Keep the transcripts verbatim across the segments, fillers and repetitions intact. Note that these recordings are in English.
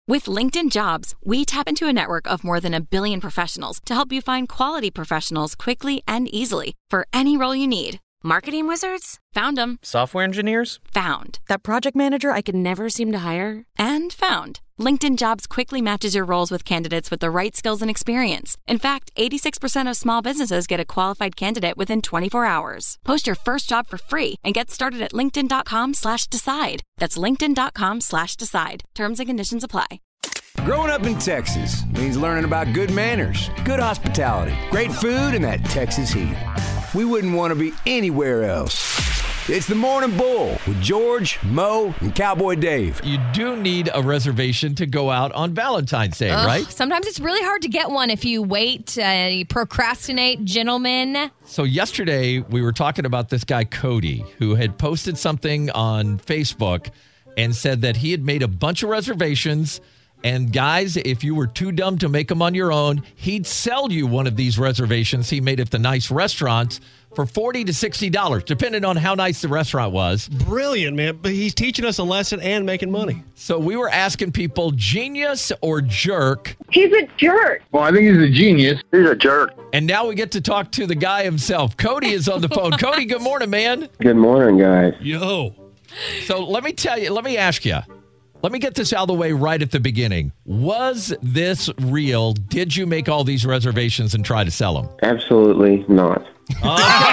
With LinkedIn Jobs, we tap into a network of more than a billion professionals to help you find quality professionals quickly and easily for any role you need. Marketing wizards? Found them. Software engineers? Found. That project manager I could never seem to hire? And found. LinkedIn Jobs quickly matches your roles with candidates with the right skills and experience. In fact, eighty-six percent of small businesses get a qualified candidate within twenty-four hours. Post your first job for free and get started at linkedin.com slash decide. That's linkedin.com slash decide. Terms and conditions apply. Growing up in Texas means learning about good manners, good hospitality, great food, and that Texas heat. We wouldn't want to be anywhere else. It's the Morning Bull with George, Mo, and Cowboy Dave. You do need a reservation to go out on Valentine's Day, Ugh, right? Sometimes it's really hard to get one if you wait, uh, you procrastinate, gentlemen. So yesterday, we were talking about this guy, Cody, who had posted something on Facebook and said that he had made a bunch of reservations. And guys, if you were too dumb to make them on your own, he'd sell you one of these reservations he made at the nice restaurants for forty to sixty dollars, depending on how nice the restaurant was. Brilliant, man. But he's teaching us a lesson and making money. So we were asking people, genius or jerk? He's a jerk. Well, I think he's a genius. He's a jerk. And now we get to talk to the guy himself. Cody is on the phone. Cody, good morning, man. Good morning, guys. Yo. So let me tell you, let me ask you. Let me get this out of the way right at the beginning. Was this real? Did you make all these reservations and try to sell them? Absolutely not. Okay.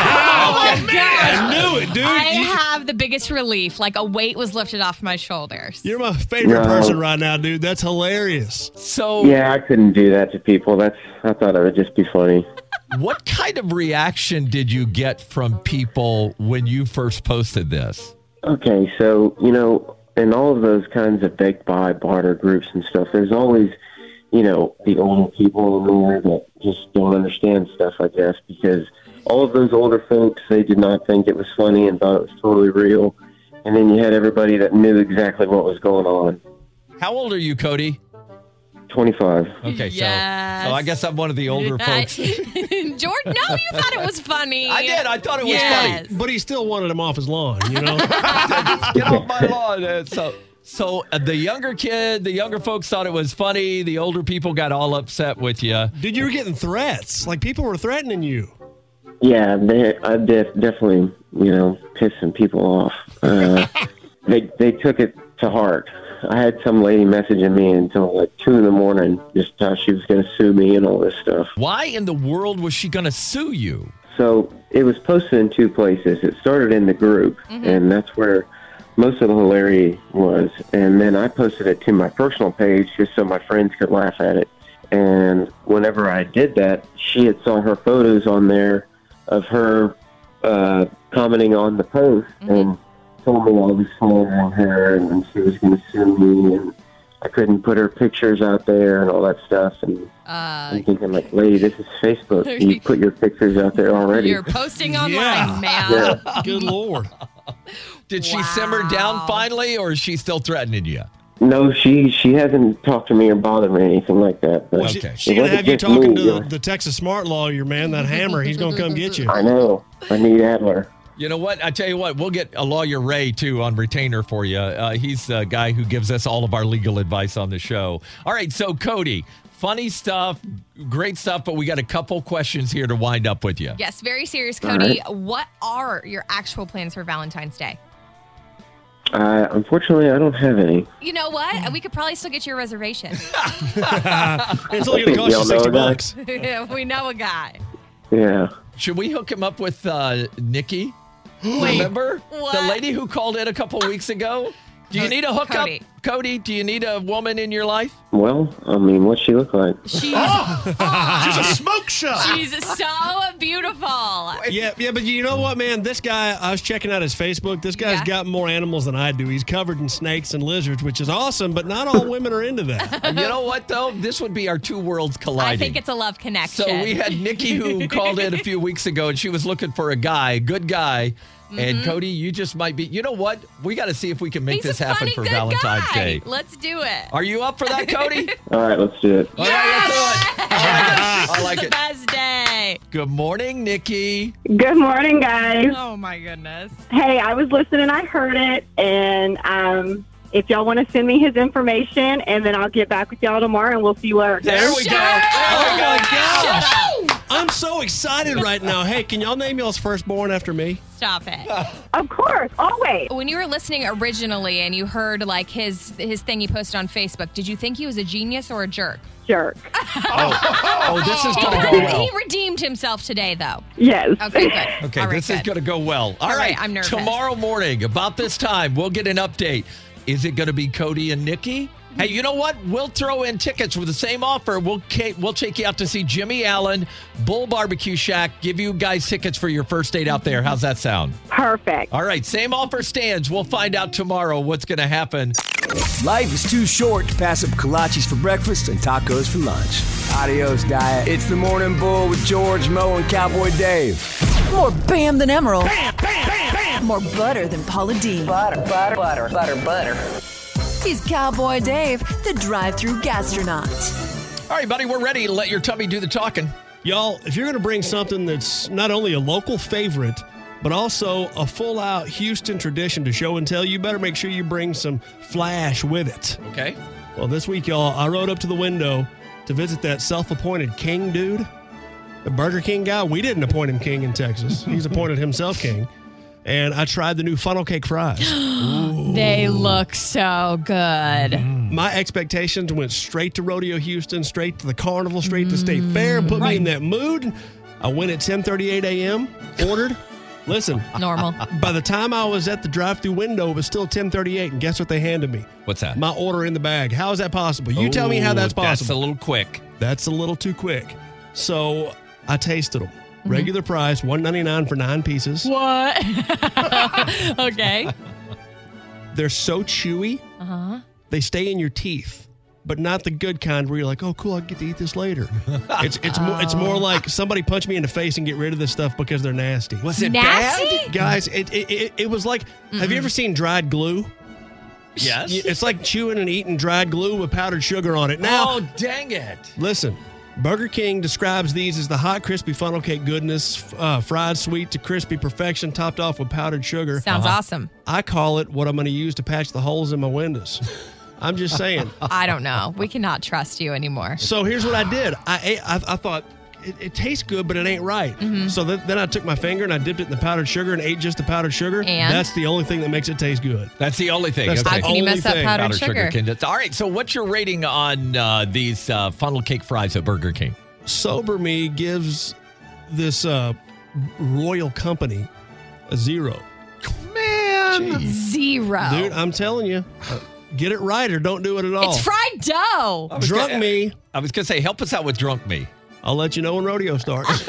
Oh, okay. my God. I knew it, dude. I You- have the biggest relief. Like a weight was lifted off my shoulders. You're my favorite No. person right now, dude. That's hilarious. So Yeah, I couldn't do that to people. That's I thought it would just be funny. what kind of reaction did you get from people when you first posted this? Okay, so, you know, in all of those kinds of big buy barter groups and stuff, there's always, you know, the older people in there that just don't understand stuff, I guess, because all of those older folks, they did not think it was funny and thought it was totally real. And then you had everybody that knew exactly what was going on. How old are you, Cody? twenty-five. Okay, so Yes. so I guess I'm one of the older folks. George, no, you thought it was funny. I did. I thought it was Yes. funny. But he still wanted him off his lawn, you know? Get off my lawn. Uh, So, so uh, the younger kid, the younger folks thought it was funny. The older people got all upset with you. Dude, you were getting threats. Like, people were threatening you. Yeah, they, I def- definitely, you know, pissed some people off. Uh, they they took it to heart. I had some lady messaging me until like two in the morning, just how she was going to sue me and all this stuff. Why in the world was she going to sue you? So it was posted in two places. It started in the group, Mm-hmm. and that's where most of the hilarity was. And then I posted it to my personal page just so my friends could laugh at it. And whenever I did that, she had saw her photos on there of her uh, commenting on the post Mm-hmm. and told me I was following her and she was going to sue me and I couldn't put her pictures out there and all that stuff. And Uh, I'm thinking, like, lady, this is Facebook. You put your pictures out there already. You're posting online, Yeah. man. Yeah. Good Lord. Did she Wow. simmer down finally, or is she still threatening you? No, she she hasn't talked to me or bothered me or anything like that. But Well, she, Okay. she it gonna wasn't have you just talking me, to you know. the Texas smart lawyer, man. That hammer, he's gonna come get you. I know. I need Adler. You know what? I tell you what, we'll get a lawyer, Ray, too, on retainer for you. Uh, he's the guy who gives us all of our legal advice on the show. All right, so Cody, funny stuff, great stuff, but we got a couple questions here to wind up with you. Yes, very serious, Cody. What are your actual plans for Valentine's Day? Uh, unfortunately, I don't have any. You know what? We could probably still get you a reservation. It's only gonna cost you Y'all know sixty a guy? bucks. We know a guy. Yeah. Should we hook him up with uh, Nikki? Remember? what? The lady who called in a couple weeks ago? Do you need a hookup? Cody. Cody, do you need a woman in your life? Well, I mean, what's she look like? She's She's a smoke show. she's so beautiful. Yeah, yeah, but you know what, man? This guy, I was checking out his Facebook. This guy's Yeah. got more animals than I do. He's covered in snakes and lizards, which is awesome, but not all women are into that. You know what, though? This would be our two worlds colliding. I think it's a love connection. So we had Nikki who called in a few weeks ago, and she was looking for a guy, good guy. And Cody, you just might be. You know what? We got to see if we can make He's this a happen funny, for good Valentine's guy. Day. Let's do it. Are you up for that, Cody? All right, let's do it. All right, let's do it. I like it. I like it. Best day. Good morning, Nikki. Good morning, guys. Oh my goodness. Hey, I was listening. I heard it, and um, if y'all want to send me his information, and then I'll get back with y'all tomorrow, and we'll see where it goes. There we go. Oh, my gosh. I'm so excited right now. Hey, can y'all name y'all's firstborn after me? Stop it. Of course, always. When you were listening originally and you heard like his his thing he posted on Facebook, did you think he was a genius or a jerk? Jerk. Oh, this is He, going to go well. he redeemed himself today, though. Yes. Okay, good. Okay, All right, this is good. going to go well. All, All right, right, I'm nervous. Tomorrow morning, about this time, we'll get an update. Is it going to be Cody and Nikki? Hey, you know what? We'll throw in tickets with the same offer. We'll we'll take you out to see Jimmy Allen, Bull Barbecue Shack, give you guys tickets for your first date out there. How's that sound? Perfect. All right, same offer stands. We'll find out tomorrow what's going to happen. Life is too short to pass up kolaches for breakfast and tacos for lunch. Adios, diet. It's the Morning Bull with George, Mo, and Cowboy Dave. More Bam than Emerald. Bam, bam, bam, bam. More butter than Paula Deen. Butter, butter, butter, butter, butter. He's Cowboy Dave, the drive-through gastronaut. All right, buddy, we're ready to let your tummy do the talking. Y'all, if you're going to bring something that's not only a local favorite, but also a full-out Houston tradition to show and tell, you better make sure you bring some flash with it. Okay. Well, this week, y'all, I rode up to the window to visit that self-appointed king dude, the Burger King guy. We didn't appoint him king in Texas. He's appointed himself king. And I tried the new funnel cake fries. They look so good. My expectations went straight to Rodeo Houston, straight to the carnival, straight to State Fair, and put right. me in that mood. I went at ten thirty-eight a.m., ordered. Listen, Normal. by the time I was at the drive-through window, it was still ten thirty-eight, and guess what they handed me? What's that? My order in the bag. How is that possible? You tell me how that's Ooh, That's a possible. little quick. That's a little too quick. So I tasted them. Regular price, one ninety-nine for nine pieces. What? Okay. They're so chewy, Uh-huh. they stay in your teeth, but not the good kind where you're like, oh, cool, I get to eat this later. it's it's more it's more like somebody punch me in the face and get rid of this stuff because they're nasty. Was it Nasty? bad? Guys, it it, it, it was like, have you ever seen dried glue? Yes. It's like chewing and eating dried glue with powdered sugar on it. Now, Oh, dang it. listen, Burger King describes these as the hot, crispy funnel cake goodness, uh, fried sweet to crispy perfection, topped off with powdered sugar. Sounds awesome. I call it what I'm going to use to patch the holes in my windows. I'm just saying. I don't know. We cannot trust you anymore. So here's what I did. I ate, I, I thought, it, it tastes good, but it ain't right. Mm-hmm. So th- then I took my finger and I dipped it in the powdered sugar and ate just the powdered sugar. And? That's the only thing that makes it taste good. That's the only thing. That's the okay. How can you only mess up thing. powdered, Powdered sugar. sugar? Candace. All right, so what's your rating on uh, these uh, funnel cake fries at Burger King? Sober Me gives this uh, royal company a zero. Man. Zero. Dude, I'm telling you, uh, get it right or don't do it at all. It's fried dough. was Drunk gonna- me, I was going to say, help us out with Drunk Me. I'll let you know when rodeo starts.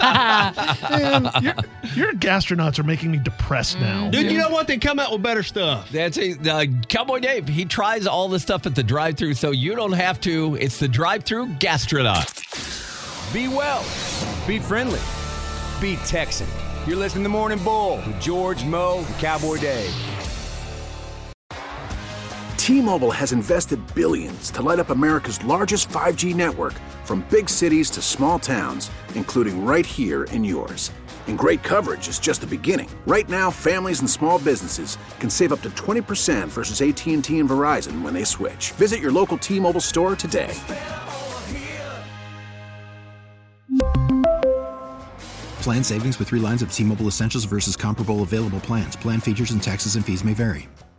Man, your, your gastronauts are making me depressed now. Dude, you know what? They come out with better stuff. That's it. Uh, Cowboy Dave, he tries all the stuff at the drive-thru, so you don't have to. It's the drive-thru gastronaut. Be well. Be friendly. Be Texan. You're listening to The Morning Bull with George, Mo, and Cowboy Dave. T-Mobile has invested billions to light up America's largest five G network, from big cities to small towns, including right here in yours. And great coverage is just the beginning. Right now, families and small businesses can save up to twenty percent versus A T and T and Verizon when they switch. Visit your local T-Mobile store today. Plan savings with three lines of T-Mobile Essentials versus comparable available plans. Plan features and taxes and fees may vary.